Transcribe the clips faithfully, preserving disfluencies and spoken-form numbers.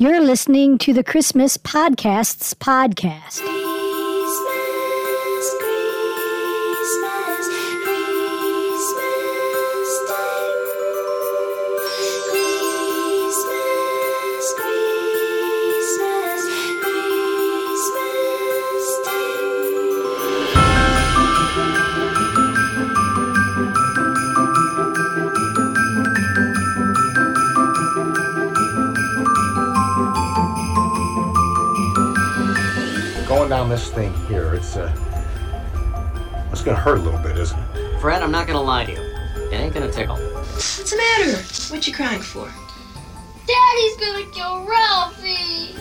You're listening to the Christmas Podcasts podcast. Christmas, Christmas, Christmas time. Christmas, Christmas, Christmas Going down this thing here, it's uh, it's gonna hurt a little bit, isn't it? Fred, I'm not gonna lie to you. It ain't gonna tickle. What's the matter? What you crying for? Daddy's gonna kill Ralphie!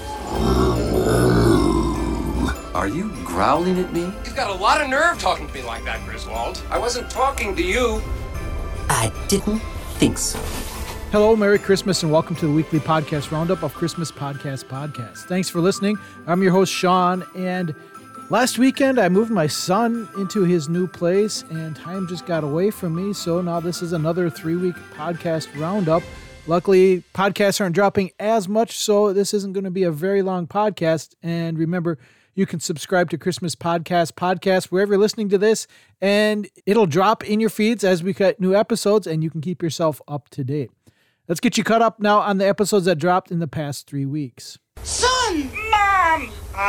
Are you growling at me? You've got a lot of nerve talking to me like that, Griswold. I wasn't talking to you. I didn't think so. Hello, Merry Christmas, and welcome to the weekly podcast roundup of Christmas Podcast Podcast. Thanks for listening. I'm your host, Sean, and last weekend I moved my son into his new place, and time just got away from me, so now this is another three-week podcast roundup. Luckily, podcasts aren't dropping as much, so this isn't going to be a very long podcast, and remember, you can subscribe to Christmas Podcast Podcast wherever you're listening to this, and it'll drop in your feeds as we cut new episodes, and you can keep yourself up to date. Let's get you caught up now on the episodes that dropped in the past three weeks. Son! Mom!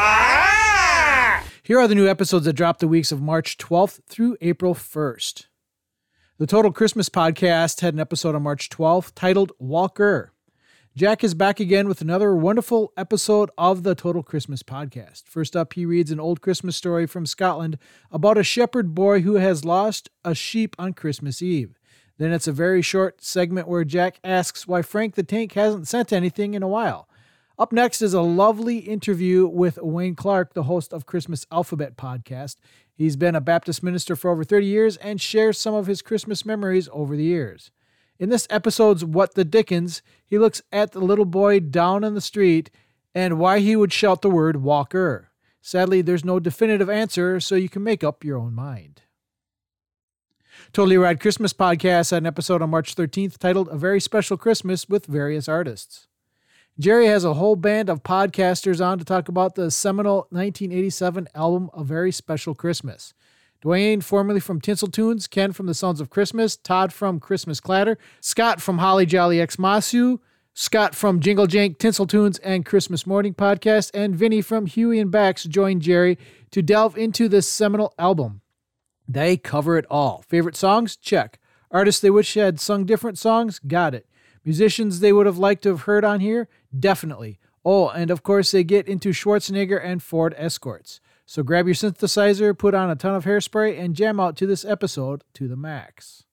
Ah! Here are the new episodes that dropped the weeks of March twelfth through April first. The Total Christmas Podcast had an episode on March twelfth titled Walker. Jack is back again with another wonderful episode of the Total Christmas Podcast. First up, he reads an old Christmas story from Scotland about a shepherd boy who has lost a sheep on Christmas Eve. Then it's a very short segment where Jack asks why Frank the Tank hasn't sent anything in a while. Up next is a lovely interview with Wayne Clark, the host of Christmas Alphabet Podcast. He's been a Baptist minister for over thirty years and shares some of his Christmas memories over the years. In this episode's What the Dickens, he looks at the little boy down on the street and why he would shout the word Walker. Sadly, there's no definitive answer, so you can make up your own mind. Totally Rad Christmas Podcast had an episode on March thirteenth titled A Very Special Christmas with various artists. Jerry has a whole band of podcasters on to talk about the seminal nineteen eighty-seven album A Very Special Christmas. Dwayne, formerly from Tinsel Tunes, Ken from The Sounds of Christmas, Todd from Christmas Clatter, Scott from Holly Jolly Xmasu, Scott from Jingle Jank, Tinsel Tunes, and Christmas Morning Podcast, and Vinny from Huey and Bax joined Jerry to delve into this seminal album. They cover it all. Favorite songs? Check. Artists they wish had sung different songs? Got it. Musicians they would have liked to have heard on here? Definitely. Oh, and of course they get into Schwarzenegger and Ford Escorts. So grab your synthesizer, put on a ton of hairspray, and jam out to this episode to the max.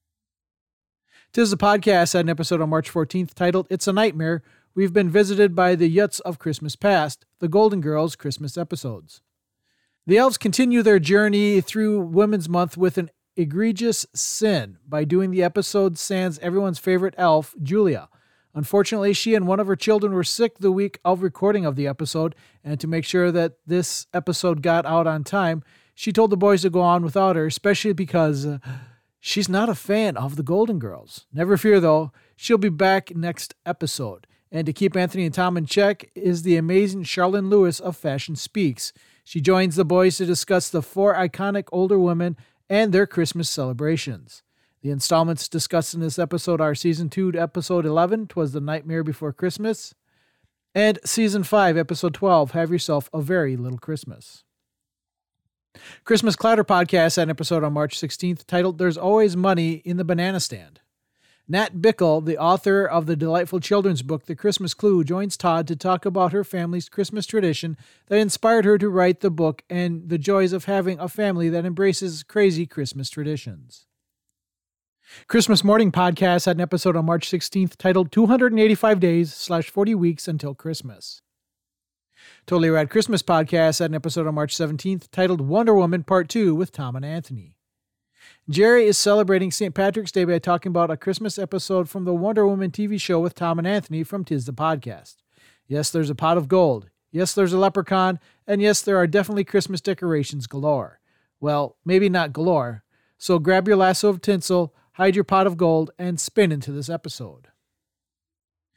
Tis the Podcast had an episode on March fourteenth titled It's a Nightmare. We've been visited by the Yuts of Christmas Past, the Golden Girls Christmas episodes. The elves continue their journey through Women's Month with an egregious sin by doing the episode sans everyone's favorite elf, Julia. Unfortunately, she and one of her children were sick the week of recording of the episode, and to make sure that this episode got out on time, she told the boys to go on without her, especially because uh, she's not a fan of the Golden Girls. Never fear, though, she'll be back next episode. And to keep Anthony and Tom in check is the amazing Charlene Lewis of Fashion Speaks. She joins the boys to discuss the four iconic older women and their Christmas celebrations. The installments discussed in this episode are Season two, Episode eleven, 'Twas the Nightmare Before Christmas, and Season five, Episode twelve, Have Yourself a Very Little Christmas. Christmas Clatter Podcast had an episode on March sixteenth titled There's Always Money in the Banana Stand. Nat Bickle, the author of the delightful children's book The Christmas Clue, joins Todd to talk about her family's Christmas tradition that inspired her to write the book and the joys of having a family that embraces crazy Christmas traditions. Christmas Morning Podcast had an episode on March sixteenth titled two hundred eighty-five days slash forty weeks until Christmas. Totally Rad Christmas Podcast had an episode on March seventeenth titled Wonder Woman Part two with Tom and Anthony. Jerry is celebrating Saint Patrick's Day by talking about a Christmas episode from the Wonder Woman T V show with Tom and Anthony from Tis the Podcast. Yes, there's a pot of gold. Yes, there's a leprechaun. And yes, there are definitely Christmas decorations galore. Well, maybe not galore. So grab your lasso of tinsel, hide your pot of gold, and spin into this episode.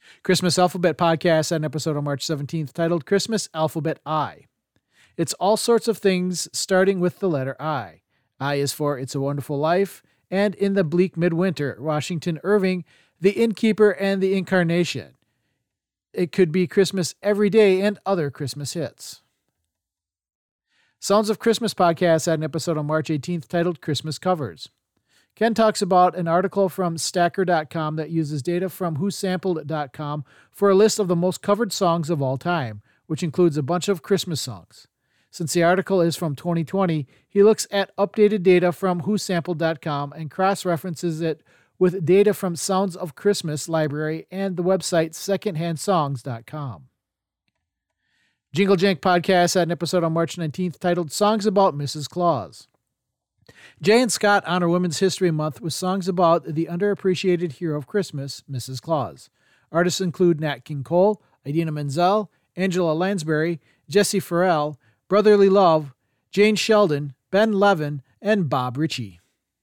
Christmas Alphabet Podcast had an episode on March seventeenth titled Christmas Alphabet I. It's all sorts of things starting with the letter I. I is for It's a Wonderful Life, and In the Bleak Midwinter, Washington Irving, The Innkeeper, and The Incarnation. It Could Be Christmas Every Day, and other Christmas hits. Sounds of Christmas Podcast had an episode on March eighteenth titled Christmas Covers. Ken talks about an article from Stacker dot com that uses data from who sampled dot com for a list of the most covered songs of all time, which includes a bunch of Christmas songs. Since the article is from twenty twenty, he looks at updated data from who sampled dot com and cross-references it with data from Sounds of Christmas library and the website second hand songs dot com. Jingle Jank Podcast had an episode on March nineteenth titled Songs About Missus Claus. Jay and Scott honor Women's History Month with songs about the underappreciated hero of Christmas, Missus Claus. Artists include Nat King Cole, Idina Menzel, Angela Lansbury, Jesse Farrell, Brotherly Love, Jane Sheldon, Ben Levin, and Bob Ritchie.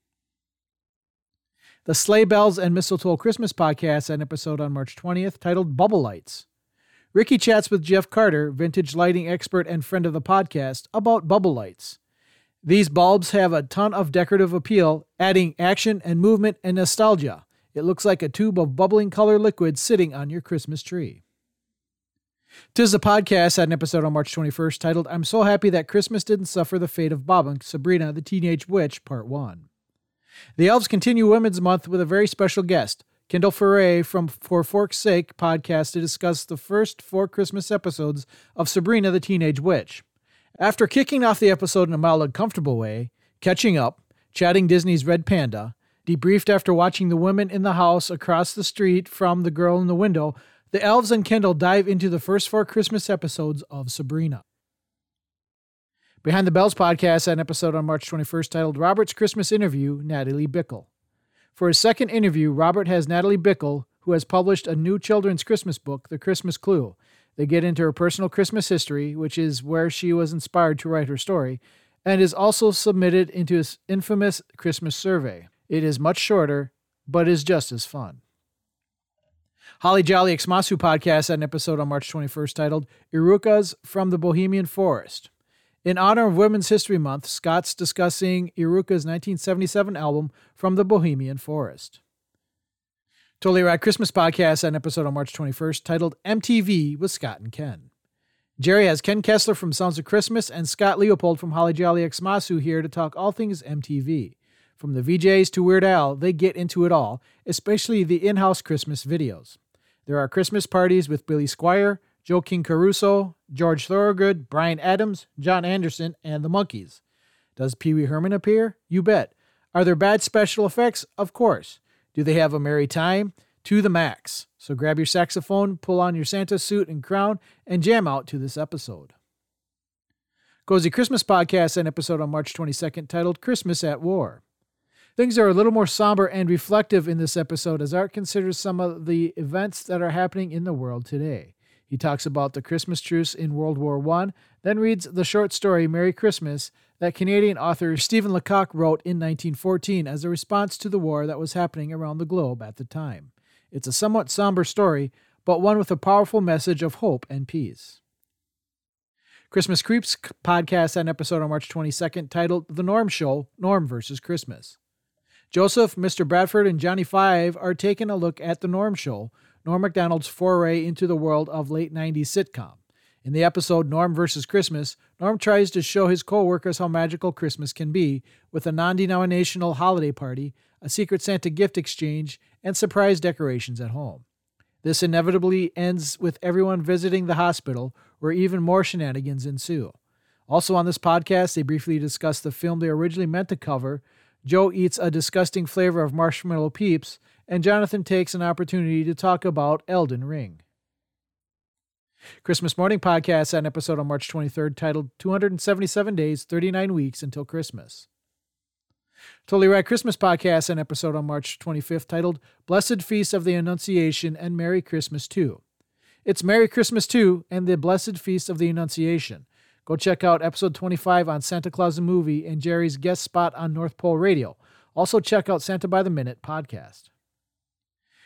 The Sleigh Bells and Mistletoe Christmas Podcast had an episode on March twentieth titled Bubble Lights. Ricky chats with Jeff Carter, vintage lighting expert and friend of the podcast, about bubble lights. These bulbs have a ton of decorative appeal, adding action and movement and nostalgia. It looks like a tube of bubbling color liquid sitting on your Christmas tree. Tis the Podcast had an episode on March twenty-first titled I'm So Happy That Christmas Didn't Suffer the Fate of Bobunk, Sabrina the Teenage Witch, Part one. The Elves continue Women's Month with a very special guest, Kendall Foray from For Fork's Sake podcast to discuss the first four Christmas episodes of Sabrina the Teenage Witch. After kicking off the episode in a mild uncomfortable way, catching up, chatting Disney's Red Panda, debriefed after watching the women in the house across the street from the girl in the window, the Elves and Kendall dive into the first four Christmas episodes of Sabrina. Behind the Bells podcast had an episode on March twenty-first titled Robert's Christmas Interview, Natalie Bickle. For his second interview, Robert has Natalie Bickle, who has published a new children's Christmas book, The Christmas Clue. They get into her personal Christmas history, which is where she was inspired to write her story, and is also submitted into his infamous Christmas survey. It is much shorter, but is just as fun. Holly Jolly Xmasu podcast had an episode on March twenty-first titled Irukas from the Bohemian Forest. In honor of Women's History Month, Scott's discussing Iruka's nineteen seventy-seven album From the Bohemian Forest. Totally Rad Christmas Podcast had an episode on March twenty-first titled M T V with Scott and Ken. Jerry has Ken Kessler from Sounds of Christmas and Scott Leopold from Holly Jolly Xmasu here to talk all things M T V. From the V Js to Weird Al, they get into it all, especially the in-house Christmas videos. There are Christmas parties with Billy Squier, Joe King Caruso, George Thorogood, Brian Adams, John Anderson, and the Monkees. Does Pee Wee Herman appear? You bet. Are there bad special effects? Of course. Do they have a merry time? To the max. So grab your saxophone, pull on your Santa suit and crown, and jam out to this episode. Cozy Christmas Podcast, an episode on March twenty-second titled Christmas at War. Things are a little more somber and reflective in this episode as Art considers some of the events that are happening in the world today. He talks about the Christmas truce in World War One, then reads the short story Merry Christmas that Canadian author Stephen Lecoq wrote in nineteen fourteen as a response to the war that was happening around the globe at the time. It's a somewhat somber story, but one with a powerful message of hope and peace. Christmas Creeps podcast had an episode on March twenty-second titled The Norm Show, Norm versus Christmas. Joseph, Mister Bradford, and Johnny Five are taking a look at The Norm Show, Norm Macdonald's foray into the world of late nineties sitcom. In the episode Norm versus Christmas, Norm tries to show his co-workers how magical Christmas can be with a non-denominational holiday party, a Secret Santa gift exchange, and surprise decorations at home. This inevitably ends with everyone visiting the hospital, where even more shenanigans ensue. Also on this podcast, they briefly discuss the film they originally meant to cover. Joe eats a disgusting flavor of marshmallow peeps, and Jonathan takes an opportunity to talk about Elden Ring. Christmas Morning Podcast had an episode on March twenty-third titled two hundred seventy-seven Days, thirty-nine Weeks Until Christmas. Totally Rad Christmas Podcast had an episode on March twenty-fifth titled Blessed Feast of the Annunciation and Merry Christmas Too. It's Merry Christmas Too and the Blessed Feast of the Annunciation. Go check out episode twenty-five on Santa Claus the Movie and Jerry's guest spot on North Pole Radio. Also check out Santa by the Minute podcast.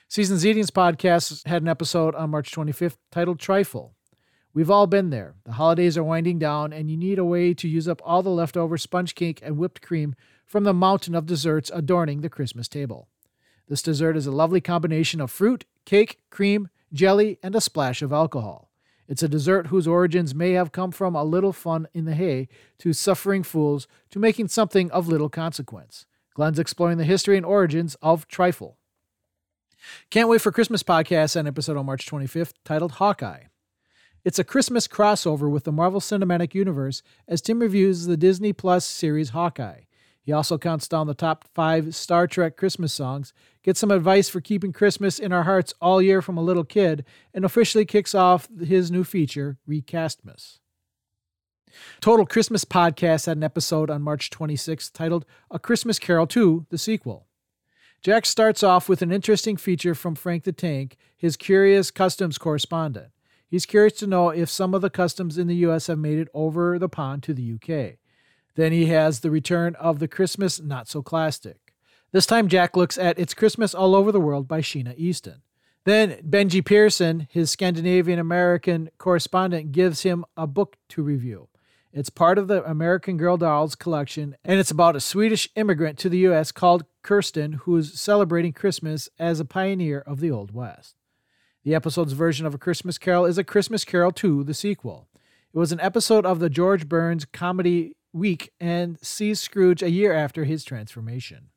Seasons Eatings podcast had an episode on March twenty-fifth titled Trifle. We've all been there. The holidays are winding down, and you need a way to use up all the leftover sponge cake and whipped cream from the mountain of desserts adorning the Christmas table. This dessert is a lovely combination of fruit, cake, cream, jelly, and a splash of alcohol. It's a dessert whose origins may have come from a little fun in the hay to suffering fools to making something of little consequence. Glenn's exploring the history and origins of trifle. Can't wait for Christmas podcast, an episode on March twenty-fifth titled Hawkeye. It's a Christmas crossover with the Marvel Cinematic Universe as Tim reviews the Disney Plus series Hawkeye. He also counts down the top five Star Trek Christmas songs, gets some advice for keeping Christmas in our hearts all year from a little kid, and officially kicks off his new feature, Recastmas. Total Christmas Podcast had an episode on March twenty-sixth titled A Christmas Carol two, the sequel. Jack starts off with an interesting feature from Frank the Tank, his curious customs correspondent. He's curious to know if some of the customs in the U S have made it over the pond to the U K. Then he has the return of the Christmas Not-So-Clastic. This time Jack looks at It's Christmas All Over the World by Sheena Easton. Then Benji Pearson, his Scandinavian-American correspondent, gives him a book to review. It's part of the American Girl Dolls collection, and it's about a Swedish immigrant to the U S called Kirsten, who's celebrating Christmas as a pioneer of the Old West. The episode's version of A Christmas Carol is A Christmas Carol two, the sequel. It was an episode of the George Burns Comedy Week and sees Scrooge a year after his transformation.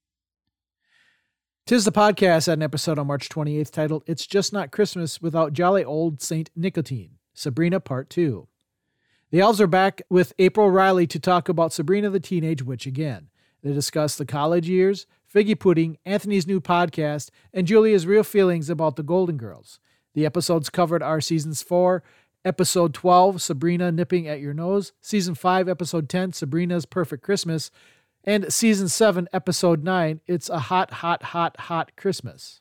Tis the Podcast had an episode on March twenty-eighth titled It's Just Not Christmas Without Jolly Old Saint Nicotine, Sabrina Part two. The Elves are back with April Riley to talk about Sabrina the Teenage Witch again. They discuss the college years, Figgy Pudding, Anthony's new podcast, and Julia's real feelings about the Golden Girls. The episodes covered are Seasons four, Episode twelve, Sabrina Nipping at Your Nose, Season five, Episode ten, Sabrina's Perfect Christmas, and Season seven, Episode nine, It's a Hot, Hot, Hot, Hot Christmas.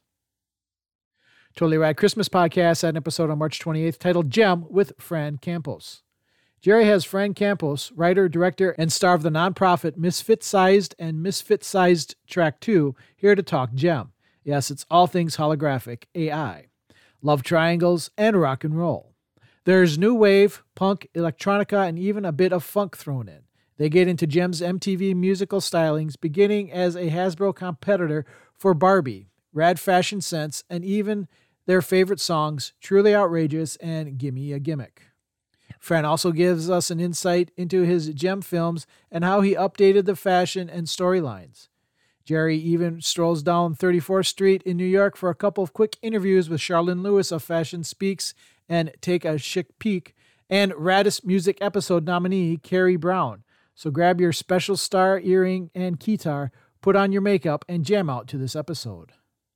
Totally Rad Christmas Podcast had an episode on March twenty-eighth titled Gem with Fran Campos. Jerry has Fran Campos, writer, director, and star of the nonprofit Misfit-Sized and Misfit-Sized Track two, here to talk Gem. Yes, it's all things holographic, A I, love triangles, and rock and roll. There's new wave, punk, electronica, and even a bit of funk thrown in. They get into Gem's M T V musical stylings, beginning as a Hasbro competitor for Barbie, Rad Fashion Sense, and even their favorite songs, Truly Outrageous and Gimme a Gimmick. Fran also gives us an insight into his Gem films and how he updated the fashion and storylines. Jerry even strolls down thirty-fourth Street in New York for a couple of quick interviews with Charlene Lewis of Fashion Speaks and Take a Chic Peek, and Raddest Music Episode nominee Carrie Brown. So grab your special star earring and keytar, put on your makeup, and jam out to this episode.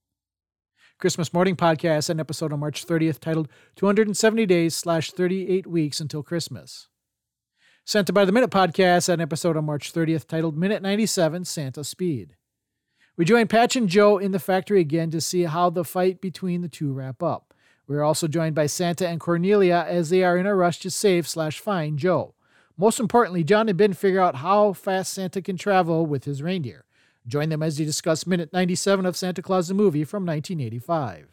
Christmas Morning Podcast, an episode on March thirtieth titled two hundred seventy days slash thirty-eight weeks until Christmas. Santa by the Minute Podcast, an episode on March thirtieth titled Minute ninety-seven, Santa Speed. We join Patch and Joe in the factory again to see how the fight between the two wrap up. We are also joined by Santa and Cornelia as they are in a rush to save slash find Joe. Most importantly, John and Ben figure out how fast Santa can travel with his reindeer. Join them as they discuss Minute ninety-seven of Santa Claus the Movie from nineteen eighty-five.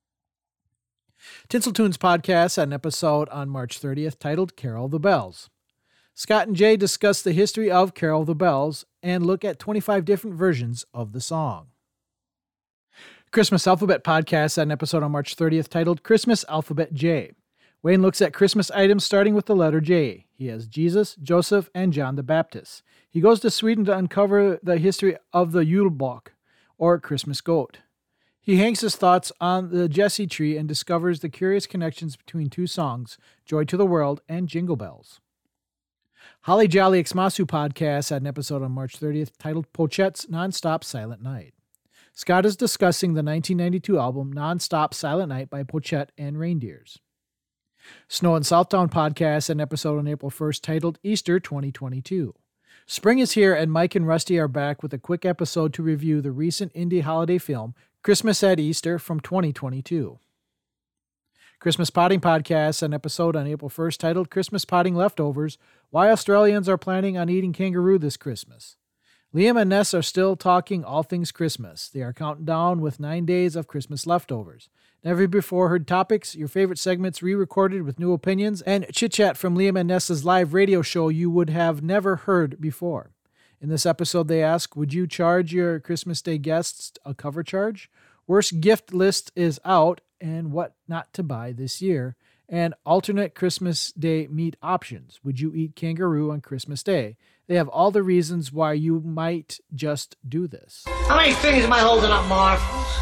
Tinsel Tunes Podcast had an episode on March thirtieth titled Carol the Bells. Scott and Jay discuss the history of Carol the Bells and look at twenty-five different versions of the song. Christmas Alphabet Podcast had an episode on March thirtieth titled Christmas Alphabet J. Wayne looks at Christmas items starting with the letter J. He has Jesus, Joseph, and John the Baptist. He goes to Sweden to uncover the history of the Julebock, or Christmas goat. He hangs his thoughts on the Jesse tree and discovers the curious connections between two songs, Joy to the World and Jingle Bells. Holly Jolly Xmasu Podcast had an episode on March thirtieth titled Pochette's Nonstop Silent Night. Scott is discussing the nineteen ninety-two album Nonstop Silent Night by Pochette and Reindeers. Snow and Southtown Podcast had an episode on April first titled Easter twenty twenty-two. Spring is here and Mike and Rusty are back with a quick episode to review the recent indie holiday film Christmas at Easter from twenty twenty-two. Christmas Potting Podcast had an episode on April first titled Christmas Potting Leftovers, Why Australians Are Planning on Eating Kangaroo This Christmas. Liam and Ness are still talking all things Christmas. They are counting down with nine days of Christmas leftovers. Never before heard topics, your favorite segments re-recorded with new opinions, and chit-chat from Liam and Ness's live radio show you would have never heard before. In this episode, they ask, would you charge your Christmas Day guests a cover charge? Worst gift list is out, and what not to buy this year. And alternate Christmas Day meat options. Would you eat kangaroo on Christmas Day? They have all the reasons why you might just do this. How many fingers am I holding up, Marv?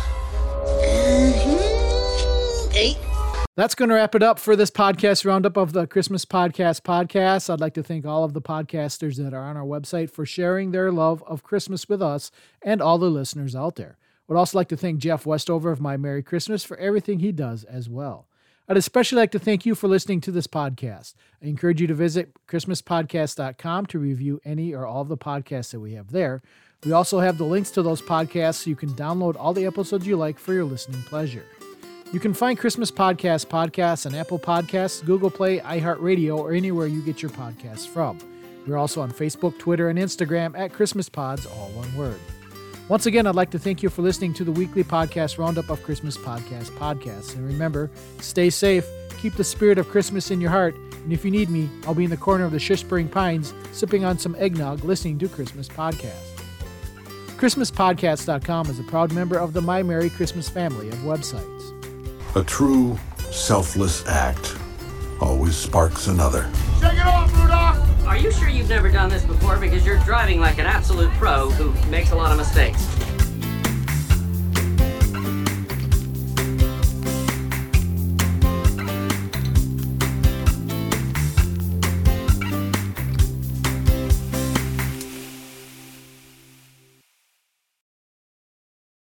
Eight. That's going to wrap it up for this podcast roundup of the Christmas Podcast podcast. I'd like to thank all of the podcasters that are on our website for sharing their love of Christmas with us and all the listeners out there. Would also like to thank Jeff Westover of My Merry Christmas for everything he does as well. I'd especially like to thank you for listening to this podcast. I encourage you to visit christmas podcast dot com to review any or all of the podcasts that we have there. We also have the links to those podcasts so you can download all the episodes you like for your listening pleasure. You can find Christmas Podcast podcasts on Apple Podcasts, Google Play, iHeartRadio, or anywhere you get your podcasts from. We're also on Facebook, Twitter, and Instagram at Christmas Pods, all one word. Once again, I'd like to thank you for listening to the weekly podcast roundup of Christmas Podcast podcasts. And remember, stay safe, keep the spirit of Christmas in your heart, and if you need me, I'll be in the corner of the Shishspring Pines, sipping on some eggnog, listening to Christmas Podcast. christmas podcast dot com is a proud member of the My Merry Christmas family of websites. A true, selfless act always sparks another. Shake it off, Rudolph! Are you sure you've never done this before? Because you're driving like an absolute pro who makes a lot of mistakes.